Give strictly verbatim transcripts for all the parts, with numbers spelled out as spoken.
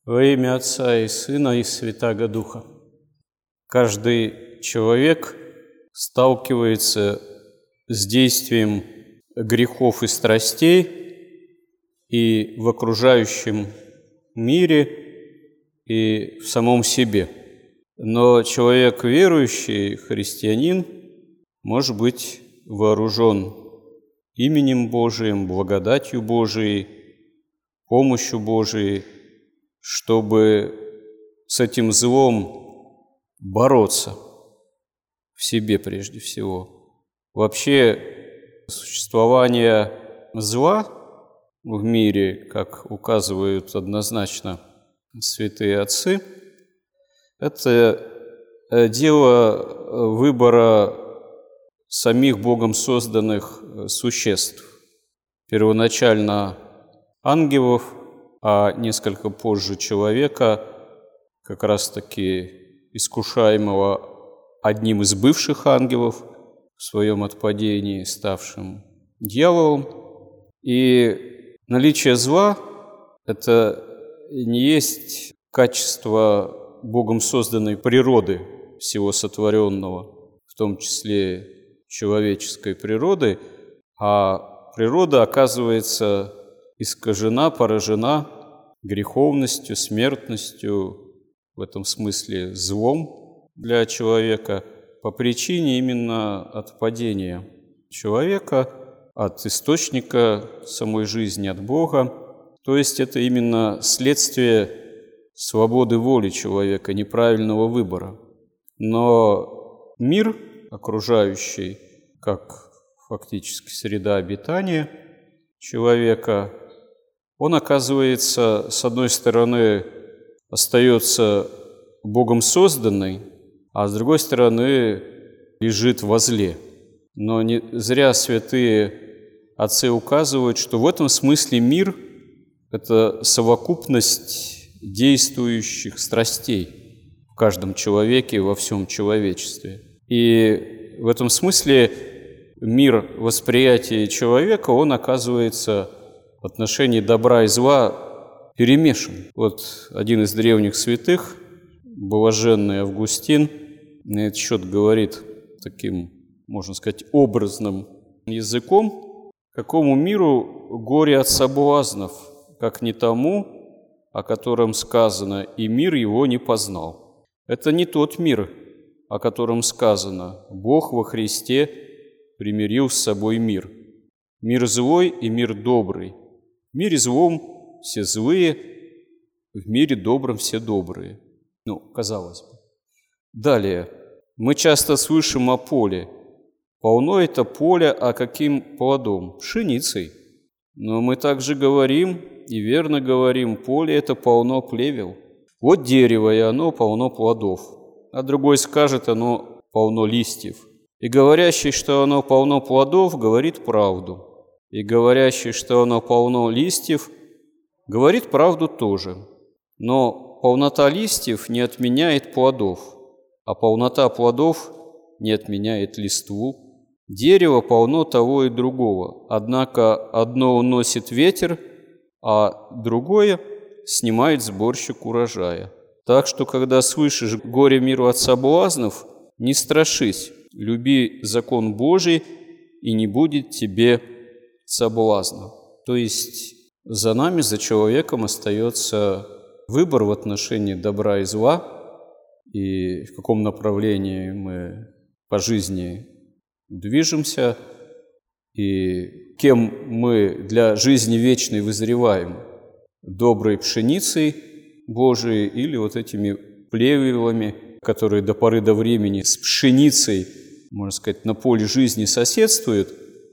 Во имя Отца и Сына и Святаго Духа. Каждый человек сталкивается с действием грехов и страстей и в окружающем мире, и в самом себе. Но человек верующий, христианин, может быть вооружен именем Божиим, благодатью Божией, помощью Божией, чтобы с этим злом бороться в себе прежде всего. Вообще, существование зла в мире, как указывают однозначно святые отцы, это дело выбора самих Богом созданных существ. Первоначально ангелов, а несколько позже человека, как раз-таки искушаемого одним из бывших ангелов в своем отпадении, ставшим дьяволом. И наличие зла – это не есть качество Богом созданной природы всего сотворенного, в том числе человеческой природы, а природа оказывается искажена, поражена греховностью, смертностью, в этом смысле злом для человека, по причине именно отпадения человека от источника самой жизни, от Бога. То есть это именно следствие свободы воли человека, неправильного выбора. Но мир окружающий, как фактически среда обитания человека, он, оказывается, с одной стороны, остается Богом созданный, а с другой стороны, лежит во зле. Но не зря святые отцы указывают, что в этом смысле мир – это совокупность действующих страстей в каждом человеке и во всем человечестве. И в этом смысле мир восприятия человека, он оказывается в отношении добра и зла перемешан. Вот один из древних святых, блаженный Августин, на этот счет говорит таким, можно сказать, образным языком: какому миру горе от соблазнов, как не тому, о котором сказано, и мир его не познал. Это не тот мир, о котором сказано: Бог во Христе примирил с собой мир. Мир злой и мир добрый. В мире злом все злые, в мире добром все добрые. Ну, казалось бы. Далее. Мы часто слышим о поле. Полно это поле, а каким плодом? Пшеницей. Но мы также говорим, и верно говорим, поле это полно плевел. Вот дерево, и оно полно плодов. А другой скажет, оно полно листьев. И говорящий, что оно полно плодов, говорит правду. И говорящий, что оно полно листьев, говорит правду тоже. Но полнота листьев не отменяет плодов, а полнота плодов не отменяет листву. Дерево полно того и другого, однако одно уносит ветер, а другое снимает сборщик урожая. Так что, когда слышишь горе миру от соблазнов, не страшись, люби закон Божий, и не будет тебе соблазна. То есть за нами, за человеком остается выбор в отношении добра и зла, и в каком направлении мы по жизни движемся, и кем мы для жизни вечной вызреваем: доброй пшеницей Божией или вот этими плевелами, которые до поры до времени с пшеницей, можно сказать, на поле жизни соседствуют,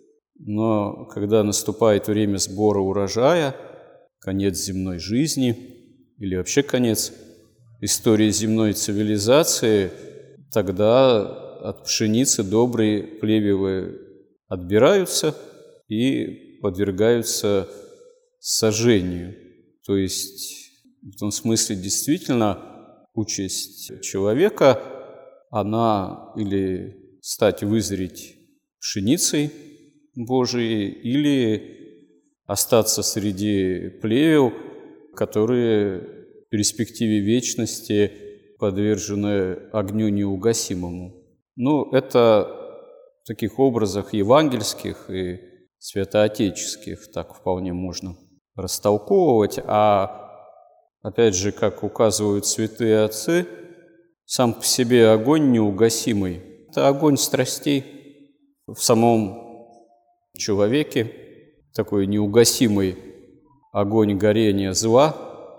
но когда наступает время сбора урожая, конец земной жизни или вообще конец истории земной цивилизации, тогда от пшеницы добрые плевелы отбираются и подвергаются сожжению. То есть в том смысле действительно участь человека, она или стать вызреть пшеницей Божией, или остаться среди плевел, которые перспективе вечности подвержены огню неугасимому. Ну, это в таких образах евангельских и святоотеческих так вполне можно растолковывать. А опять же, как указывают святые отцы, сам по себе огонь неугасимый – это огонь страстей в самом человеке, такой неугасимый огонь горения зла,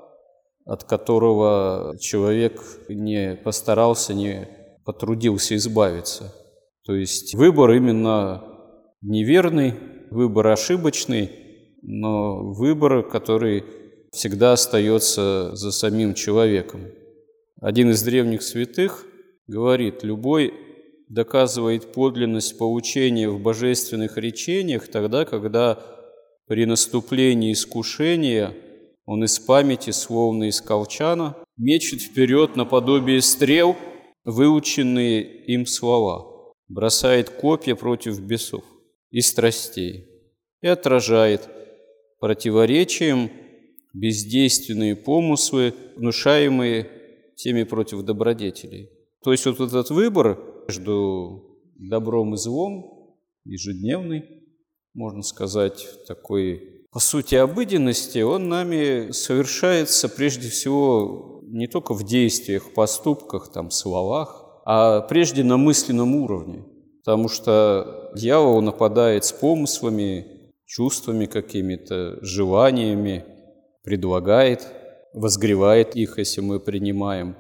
от которого человек не постарался, не потрудился избавиться. То есть выбор именно неверный, выбор ошибочный, но выбор, который всегда остается за самим человеком. Один из древних святых говорит: любой доказывает подлинность поучения в божественных речениях тогда, когда при наступлении искушения он из памяти, словно из колчана, мечет вперед наподобие стрел выученные им слова, бросает копья против бесов и страстей и отражает противоречием бездейственные помыслы, внушаемые теми против добродетелей. То есть вот этот выбор между добром и злом, ежедневный, можно сказать, такой, по сути, обыденности, он нами совершается прежде всего не только в действиях, поступках, там, словах, а прежде на мысленном уровне. Потому что дьявол нападает с помыслами, чувствами какими-то, желаниями, предлагает, возгревает их, если мы принимаем.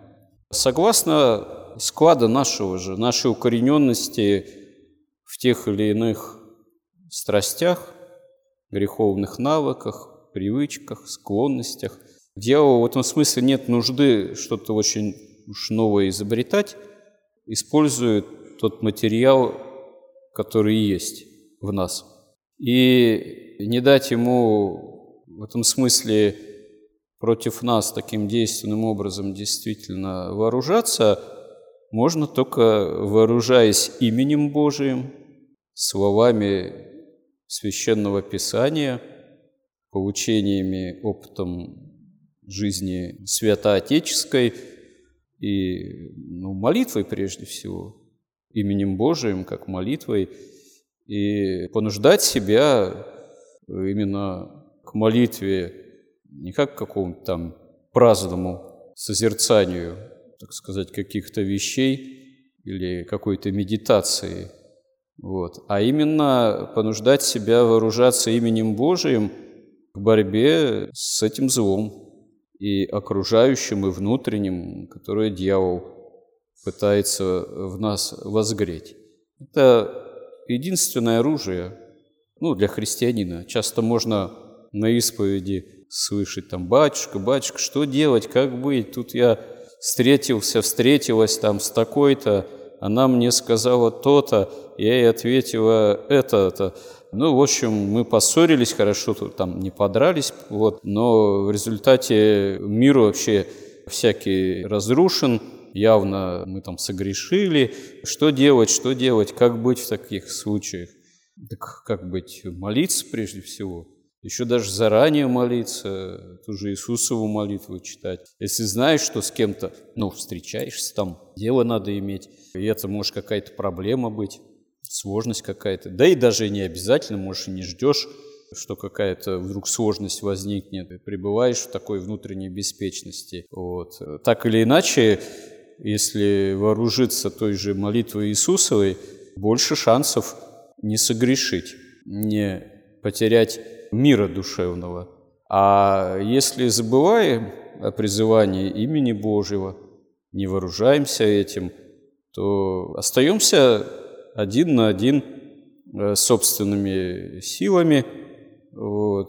Согласно склада нашего же, нашей укорененности в тех или иных страстях, греховных навыках, привычках, склонностях, дьяволу в этом смысле нет нужды что-то очень уж новое изобретать, использует тот материал, который есть в нас. И не дать ему в этом смысле против нас таким действенным образом действительно вооружаться можно только вооружаясь именем Божиим, словами Священного Писания, поучениями, опытом жизни святоотеческой и ну, молитвой прежде всего, именем Божиим, как молитвой, и понуждать себя именно к молитве не как к какому-то там праздному созерцанию, так сказать, каких-то вещей или какой-то медитации, вот, а именно понуждать себя вооружаться именем Божиим к борьбе с этим злом и окружающим, и внутренним, которое дьявол пытается в нас возгреть. Это единственное оружие, ну, для христианина. Часто можно на исповеди слышать там: «Батюшка, батюшка, что делать, как быть? Тут я встретился, встретилась там с такой-то, она мне сказала то-то, я ей ответила это-то». Ну, в общем, мы поссорились, хорошо, тут там не подрались, вот, но в результате мир вообще всякий разрушен, явно мы там согрешили. Что делать, что делать, как быть в таких случаях? Так как быть? Молиться прежде всего. Еще даже заранее молиться, ту же Иисусову молитву читать. Если знаешь, что с кем-то, ну, встречаешься, там дело надо иметь, и это может какая-то проблема быть, сложность какая-то. Да и даже не обязательно, может, и не ждешь, что какая-то вдруг сложность возникнет, и пребываешь в такой внутренней беспечности. Вот. Так или иначе, если вооружиться той же молитвой Иисусовой, больше шансов не согрешить, не потерять мира душевного. А если забываем о призывании имени Божьего, не вооружаемся этим, то остаемся один на один с собственными силами. Вот.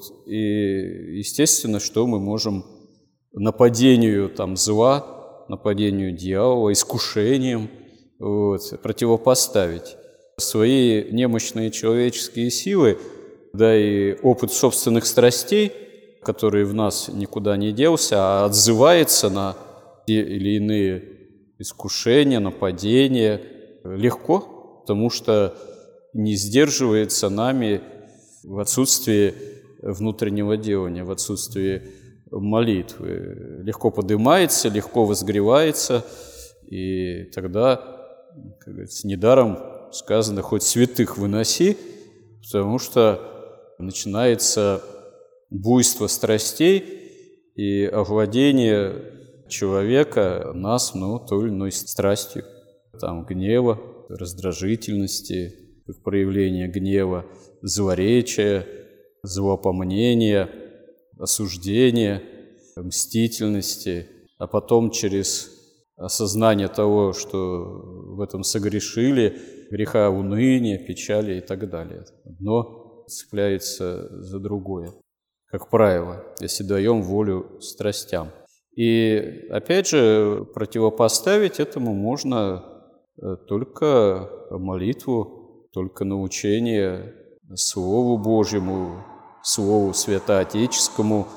И естественно, что мы можем нападению там, зла, нападению дьявола, искушением вот, противопоставить. Свои немощные человеческие силы, да и опыт собственных страстей, который в нас никуда не делся, а отзывается на те или иные искушения, нападения легко, потому что не сдерживается нами в отсутствии внутреннего делания, в отсутствии молитвы. Легко поднимается, легко возгревается, и тогда, как говорится, недаром сказано, хоть святых выноси, потому что начинается буйство страстей и овладение человека нас, ну, той или иной страстью, там, гнева, раздражительности, проявление гнева, злоречия, злопомнения, осуждения, мстительности, а потом через осознание того, что в этом согрешили, греха уныния, печали и так далее. Одно цепляется за другое, как правило, если даем волю страстям. И опять же, противопоставить этому можно только молитву, только научение Слову Божьему, Слову святоотеческому,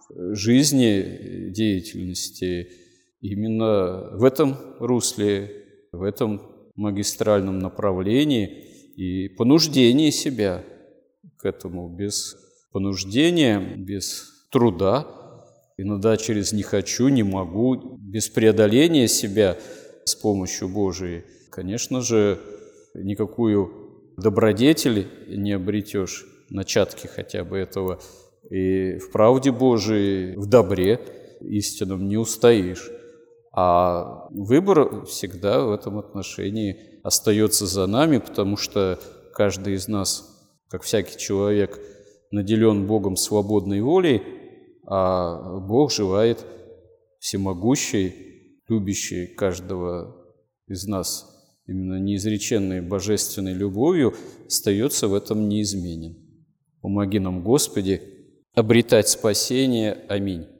жизни, деятельности. Именно в этом русле, в этом магистральном направлении и понуждении себя к этому. Без понуждения, без труда, иногда через «не хочу», «не могу», без преодоления себя с помощью Божией, конечно же, никакую добродетель не обретешь, начатки хотя бы этого, и в правде Божией, в добре истинном не устоишь. А выбор всегда в этом отношении остается за нами, потому что каждый из нас, как всякий человек, наделен Богом свободной волей, а Бог желает всемогущей, любящей каждого из нас именно неизреченной божественной любовью, остается в этом неизменен. Помоги нам, Господи, обретать спасение. Аминь.